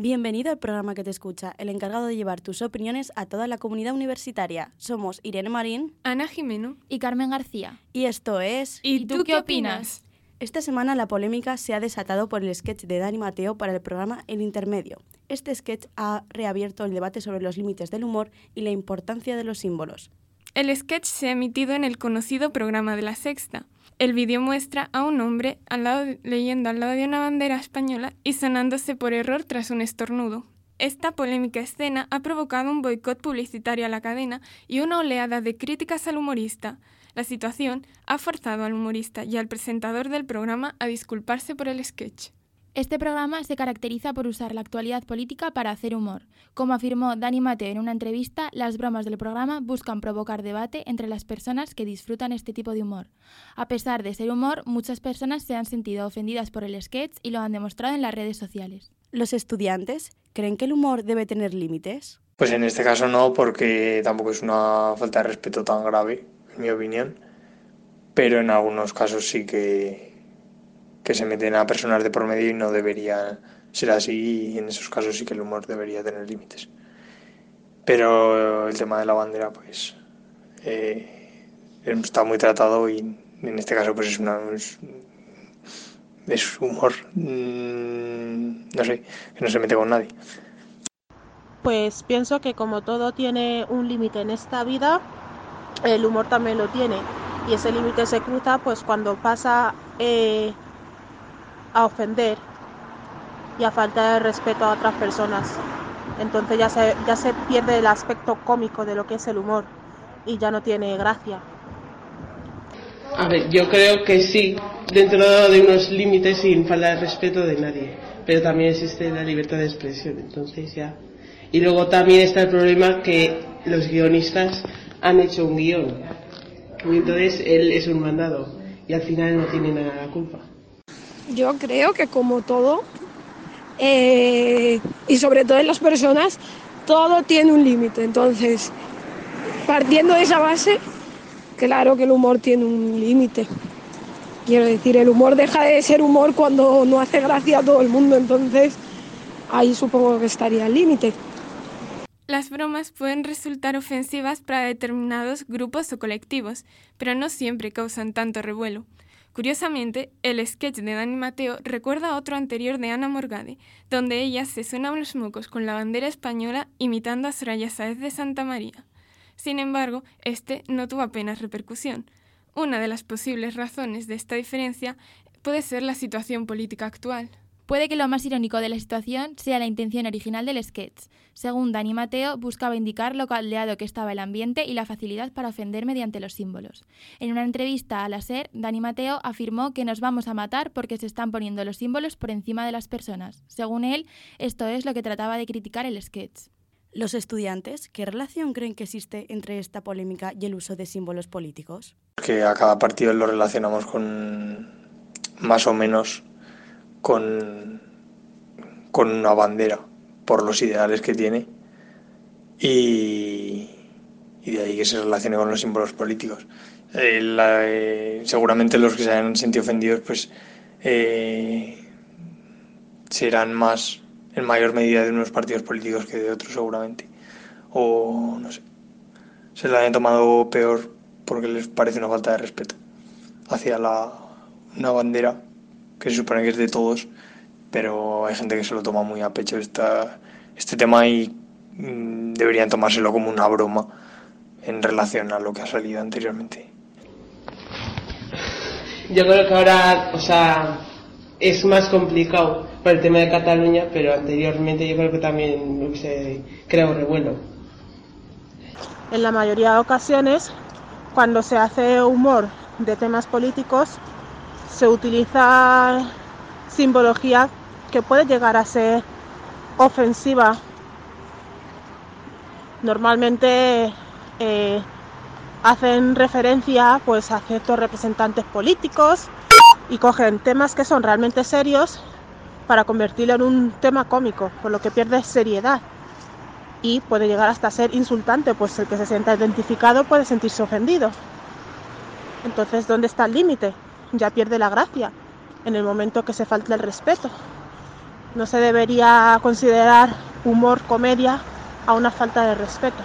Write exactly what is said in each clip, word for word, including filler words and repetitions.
Bienvenido al programa que te escucha, el encargado de llevar tus opiniones a toda la comunidad universitaria. Somos Irene Marín, Ana Jimeno y Carmen García. Y esto es... ¿Y tú qué opinas? Esta semana la polémica se ha desatado por el sketch de Dani Mateo para el programa El Intermedio. Este sketch ha reabierto el debate sobre los límites del humor y la importancia de los símbolos. El sketch se ha emitido en el conocido programa de La Sexta. El vídeo muestra a un hombre al lado, leyendo al lado de una bandera española y sonándose por error tras un estornudo. Esta polémica escena ha provocado un boicot publicitario a la cadena y una oleada de críticas al humorista. La situación ha forzado al humorista y al presentador del programa a disculparse por el sketch. Este programa se caracteriza por usar la actualidad política para hacer humor. Como afirmó Dani Mateo en una entrevista, las bromas del programa buscan provocar debate entre las personas que disfrutan este tipo de humor. A pesar de ser humor, muchas personas se han sentido ofendidas por el sketch y lo han demostrado en las redes sociales. ¿Los estudiantes creen que el humor debe tener límites? Pues en este caso no, porque tampoco es una falta de respeto tan grave, en mi opinión. Pero en algunos casos sí que... que se meten a personas de por medio y no debería ser así, y en esos casos sí que el humor debería tener límites. Pero el tema de la bandera pues eh, está muy tratado y en este caso pues es, una, es, es humor, mmm, no sé, que no se mete con nadie. Pues pienso que como todo tiene un límite en esta vida, el humor también lo tiene, y ese límite se cruza pues cuando pasa... Eh, a ofender y a faltar de respeto a otras personas. Entonces ya se, ya se pierde el aspecto cómico de lo que es el humor y ya no tiene gracia. A ver, yo creo que sí, dentro de unos límites sin falta de respeto de nadie, pero también existe la libertad de expresión, entonces ya. Y luego también está el problema que los guionistas han hecho un guión y entonces él es un mandado y al final no tiene nada la culpa. Yo creo que como todo, eh, y sobre todo en las personas, todo tiene un límite. Entonces, partiendo de esa base, claro que el humor tiene un límite. Quiero decir, el humor deja de ser humor cuando no hace gracia a todo el mundo. Entonces, ahí supongo que estaría el límite. Las bromas pueden resultar ofensivas para determinados grupos o colectivos, pero no siempre causan tanto revuelo. Curiosamente, el sketch de Dani Mateo recuerda a otro anterior de Ana Morgade, donde ella se suena los mocos con la bandera española imitando a Soraya Sáez de Santa María. Sin embargo, este no tuvo apenas repercusión. Una de las posibles razones de esta diferencia puede ser la situación política actual. Puede que lo más irónico de la situación sea la intención original del sketch. Según Dani Mateo, buscaba indicar lo caldeado que estaba el ambiente y la facilidad para ofender mediante los símbolos. En una entrevista a la SER, Dani Mateo afirmó que nos vamos a matar porque se están poniendo los símbolos por encima de las personas. Según él, esto es lo que trataba de criticar el sketch. ¿Los estudiantes qué relación creen que existe entre esta polémica y el uso de símbolos políticos? Que a cada partido lo relacionamos con más o menos con, con una bandera por los ideales que tiene y, y de ahí que se relacione con los símbolos políticos. Eh, la, eh, seguramente los que se hayan sentido ofendidos pues eh, serán más en mayor medida de unos partidos políticos que de otros seguramente, o no sé, se lo hayan tomado peor porque les parece una falta de respeto hacia la, una bandera que se supone que es de todos, pero hay gente que se lo toma muy a pecho esta, este tema y mmm, deberían tomárselo como una broma en relación a lo que ha salido anteriormente. Yo creo que ahora, o sea, es más complicado por el tema de Cataluña, pero anteriormente yo creo que también hubiese creado revuelo. En la mayoría de ocasiones, cuando se hace humor de temas políticos, se utiliza simbología que puede llegar a ser ofensiva. Normalmente eh, hacen referencia pues, a ciertos representantes políticos y cogen temas que son realmente serios para convertirlo en un tema cómico, por lo que pierde seriedad y puede llegar hasta ser insultante, pues el que se sienta identificado puede sentirse ofendido. Entonces, ¿dónde está el límite? Ya pierde la gracia en el momento que se falta el respeto. No se debería considerar humor, comedia, a una falta de respeto.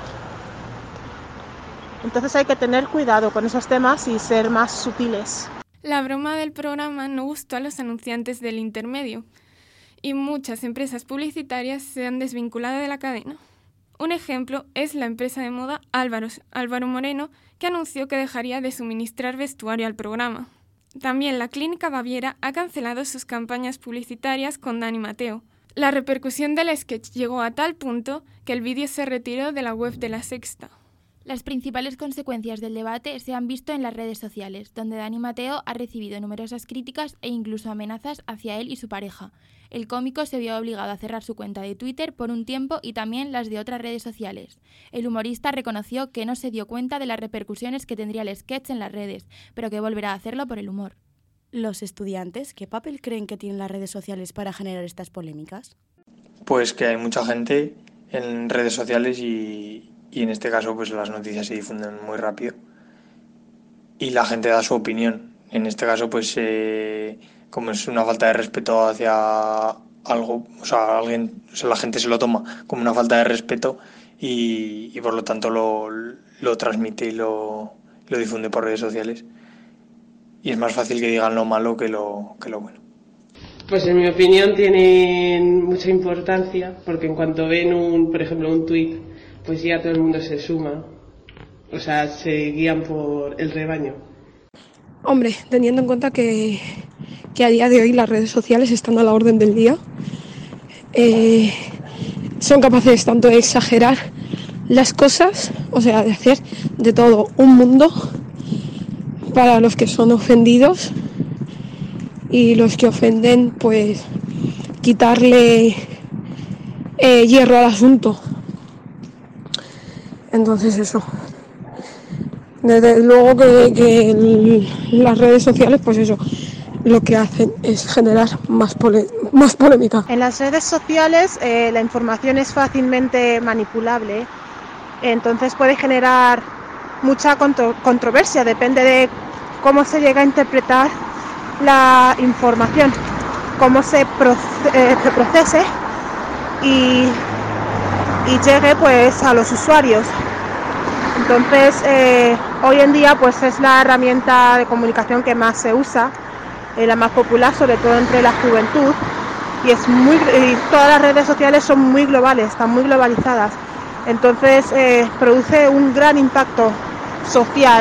Entonces hay que tener cuidado con esos temas y ser más sutiles. La broma del programa no gustó a los anunciantes del intermedio y muchas empresas publicitarias se han desvinculado de la cadena. Un ejemplo es la empresa de moda Álvaro, Álvaro Moreno, que anunció que dejaría de suministrar vestuario al programa. También la Clínica Baviera ha cancelado sus campañas publicitarias con Dani Mateo. La repercusión del sketch llegó a tal punto que el vídeo se retiró de la web de La Sexta. Las principales consecuencias del debate se han visto en las redes sociales, donde Dani Mateo ha recibido numerosas críticas e incluso amenazas hacia él y su pareja. El cómico se vio obligado a cerrar su cuenta de Twitter por un tiempo y también las de otras redes sociales. El humorista reconoció que no se dio cuenta de las repercusiones que tendría el sketch en las redes, pero que volverá a hacerlo por el humor. ¿Los estudiantes qué papel creen que tienen las redes sociales para generar estas polémicas? Pues que hay mucha gente en redes sociales y, y en este caso pues las noticias se difunden muy rápido y la gente da su opinión. En este caso pues eh, como es una falta de respeto hacia algo, o sea, alguien, o sea, la gente se lo toma como una falta de respeto y, y por lo tanto lo, lo transmite y lo, lo difunde por redes sociales. Y es más fácil que digan lo malo que lo, que lo bueno. Pues en mi opinión tienen mucha importancia, porque en cuanto ven, un, por ejemplo, un tuit, pues ya todo el mundo se suma. O sea, se guían por el rebaño. Hombre, teniendo en cuenta que, que a día de hoy las redes sociales están a la orden del día, eh, son capaces tanto de exagerar las cosas, o sea, de hacer de todo un mundo para los que son ofendidos y los que ofenden, pues quitarle eh, hierro al asunto. Entonces eso. Desde luego que, que el, las redes sociales, pues eso, lo que hacen es generar más, pole, más polémica. En las redes sociales eh, la información es fácilmente manipulable, entonces puede generar mucha contro- controversia, depende de cómo se llega a interpretar la información, cómo se, proce- eh, se procese y, y llegue pues a los usuarios. Entonces eh, hoy en día pues es la herramienta de comunicación que más se usa, eh, la más popular, sobre todo entre la juventud, y es muy y todas las redes sociales son muy globales, están muy globalizadas. Entonces eh, produce un gran impacto social.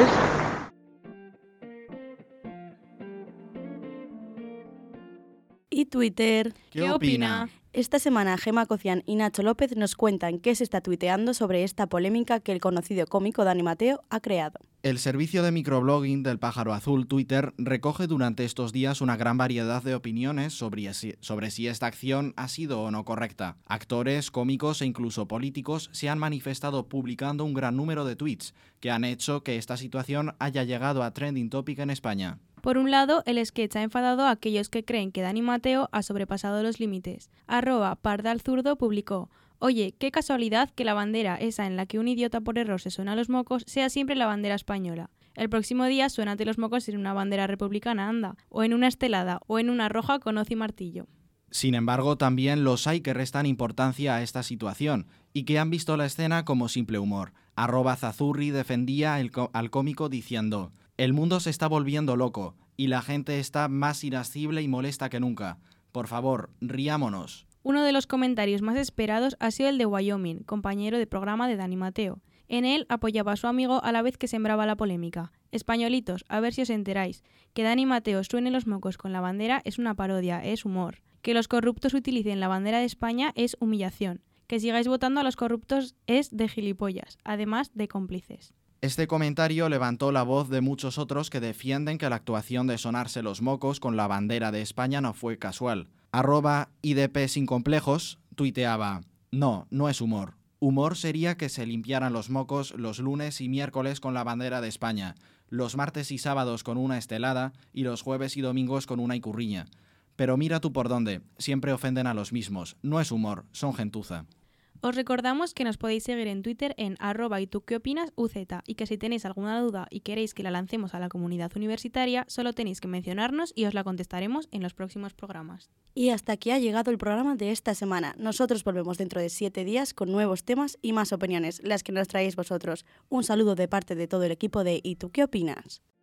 ¿Y Twitter? ¿Qué opina? Esta semana Gemma Cocián y Nacho López nos cuentan qué se está tuiteando sobre esta polémica que el conocido cómico Dani Mateo ha creado. El servicio de microblogging del Pájaro Azul, Twitter, recoge durante estos días una gran variedad de opiniones sobre si, sobre si esta acción ha sido o no correcta. Actores, cómicos e incluso políticos se han manifestado publicando un gran número de tweets que han hecho que esta situación haya llegado a trending topic en España. Por un lado, el sketch ha enfadado a aquellos que creen que Dani Mateo ha sobrepasado los límites. Arroba pardalzurdo publicó: oye, qué casualidad que la bandera esa en la que un idiota por error se suena a los mocos sea siempre la bandera española. El próximo día suénate los mocos en una bandera republicana, anda, o en una estelada, o en una roja con hoz y martillo. Sin embargo, también los hay que restan importancia a esta situación y que han visto la escena como simple humor. Arroba Zazurri defendía el co- al cómico diciendo: el mundo se está volviendo loco y la gente está más irascible y molesta que nunca. Por favor, riámonos. Uno de los comentarios más esperados ha sido el de Wyoming, compañero de programa de Dani Mateo. En él apoyaba a su amigo a la vez que sembraba la polémica. Españolitos, a ver si os enteráis. Que Dani Mateo suene los mocos con la bandera es una parodia, es humor. Que los corruptos utilicen la bandera de España es humillación. Que sigáis votando a los corruptos es de gilipollas, además de cómplices. Este comentario levantó la voz de muchos otros que defienden que la actuación de sonarse los mocos con la bandera de España no fue casual. Arroba I D P sin complejos tuiteaba: no, no es humor. Humor sería que se limpiaran los mocos los lunes y miércoles con la bandera de España, los martes y sábados con una estelada y los jueves y domingos con una icurriña. Pero mira tú por dónde, siempre ofenden a los mismos. No es humor, son gentuza. Os recordamos que nos podéis seguir en Twitter en arroba y tú qué opinas uz y que si tenéis alguna duda y queréis que la lancemos a la comunidad universitaria, solo tenéis que mencionarnos y os la contestaremos en los próximos programas. Y hasta aquí ha llegado el programa de esta semana. Nosotros volvemos dentro de siete días con nuevos temas y más opiniones, las que nos traéis vosotros. Un saludo de parte de todo el equipo de ¿Y tú qué opinas?